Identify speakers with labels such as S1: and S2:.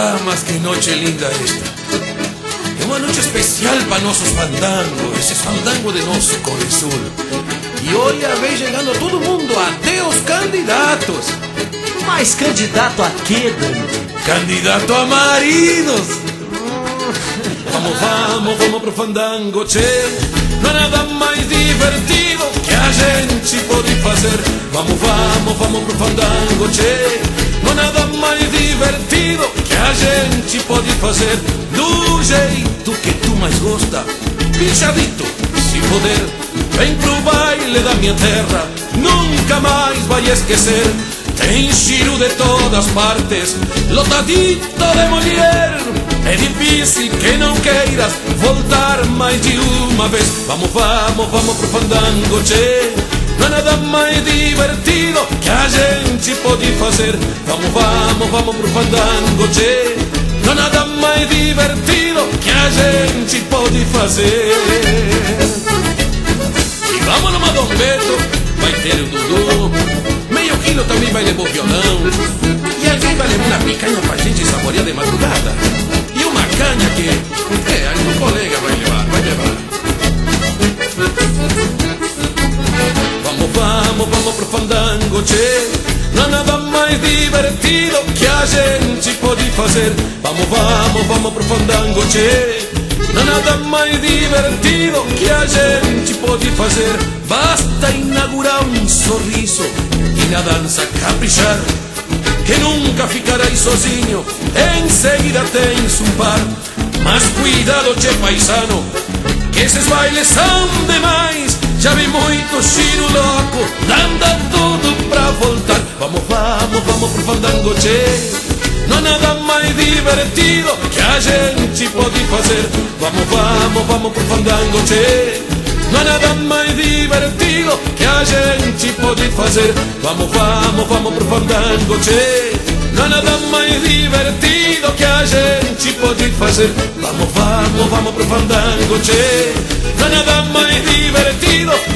S1: Ah, mas que noche linda esta. É uma noite especial para nossos fandangos, esses fandangos de nosso Cone Sul. E olha, vem chegando todo mundo, até os candidatos.
S2: Mas candidato a quê, Dani?
S1: Candidato a maridos. Vamos, vamos, vamos pro fandango, tchê. Não há nada mais divertido que a gente pode fazer. Vamos, vamos, vamos pro fandango, tchê. Não há nada mais divertido que a gente pode fazer. Do jeito que tu mais gosta, pichadito, se poder. Vem pro baile da minha terra, nunca mais vai esquecer. Tem cheiro de todas partes, lotadito de mulher. É difícil que não queiras voltar mais de uma vez. Vamos, vamos, vamos pro fandango, tchê. Não há nada mais divertido que a gente pode fazer. Vamos, vamos, vamos pro fandango, tchê. Não há nada mais divertido que a gente pode fazer. E vamos no Madombeto, vai ter o Dudu. Meio quilo também vai levar o violão. E alguém vai levar uma picanha pra gente saborear de madrugada. E uma canha que, aí o colega vai levar, vai levar. Vamos, vamos, vamos pro fandango, tchê. Não há nada mais divertido que a gente pode fazer. Vamos, vamos, vamos pro fandango, tchê. Não há nada mais divertido que a gente pode fazer. Basta inaugurar um sorriso e na dança caprichar, que nunca ficarás sozinho, em seguida tens um par. Mas cuidado, tchê paisano, que esses bailes são demais. Já vi muito chiro louco, dando tudo pra voltar. Vamos, vamos, vamos pro fandango, tchê. Não há nada mais divertido que a gente pode fazer. Vamos, vamos, vamos pro fandango, tchê. Não há nada mais divertido que a gente pode fazer. Vamos, vamos, vamos pro fandango, tchê. Não há nada mais divertido que a gente pode fazer. Vamos, vamos, vamos pro fandango, tchê. Não há nada mais divertido